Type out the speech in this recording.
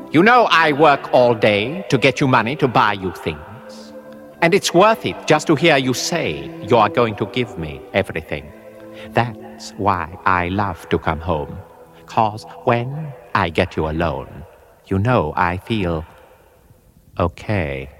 You know I work all day to get you money to buy you things. And it's worth it just to hear you say you are going to give me everything. That's why I love to come home. 'Cause when I get you alone, you know I feel okay.